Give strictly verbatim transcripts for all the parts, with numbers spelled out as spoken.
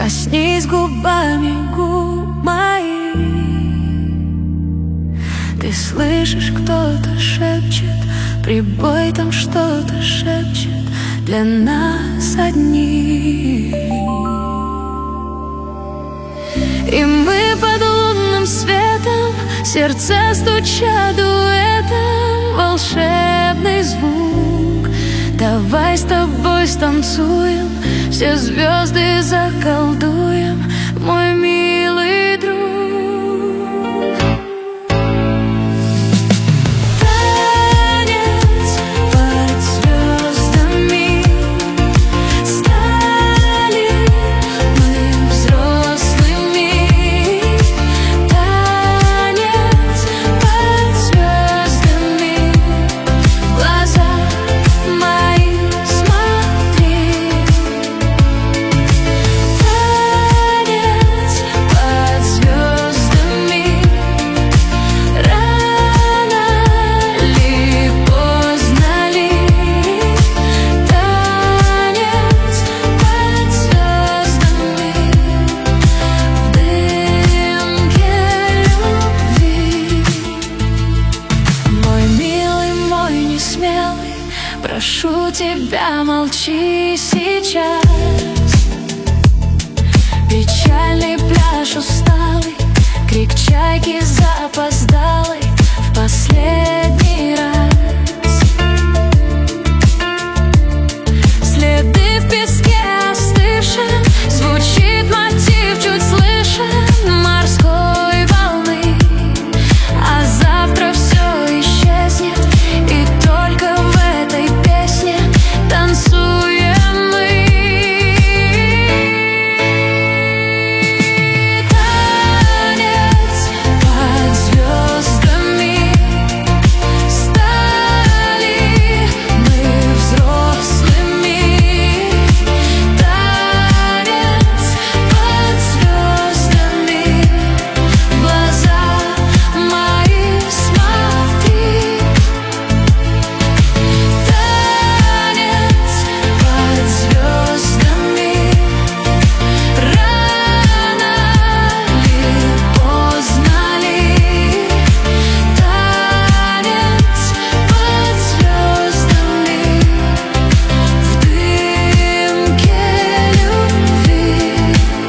коснись губами губ моих. Ты слышишь, кто-то шепчет, прибой там что-то шепчет для нас одних. И мы под лунным светом, сердца стучат дуэтом, волшебный звук. Давай с тобой станцуем, все звезды заколдуем, мой милый друг. Танец под звездами, стали мы взрослыми. Танец под звездами, в глаза мои смотри. Танец под звездами, рано ли, поздно ли. Танец под звездами, в дымке любви. Мой милый, мой несмелый, прошу тебя, молчи сейчас. Печальный пляж усталый, крик чайки запоздалый в последний раз. Следы в песке остывшем, звучит мотив чуть слышен морской волны. А завтра все исчезнет, и только в этой песне танцуем мы. Танец под звездами, стали мы взрослыми. Танец под звездами, в глаза мои смотри. Танец под звездами, рано ли, поздно ли. Танец под звездами, в дымке любви.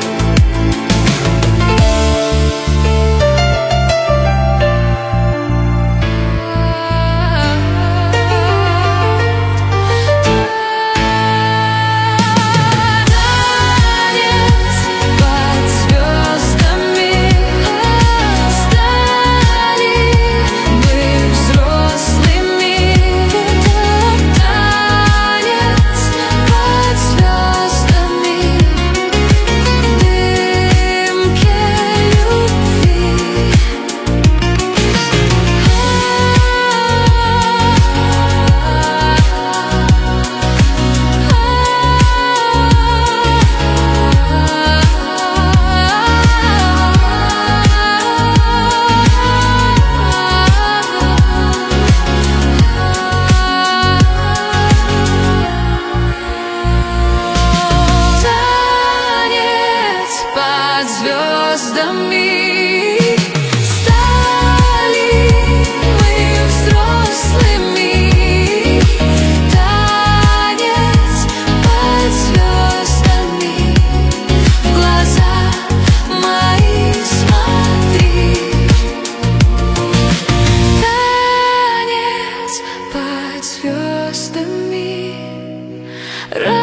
Танец под звездами, стали мы взрослыми. Танец под звездами, в дымке любви. Танец под звездами, стали мы взрослыми. Танец под звездами, в глаза мои смотри. Танец под звездами.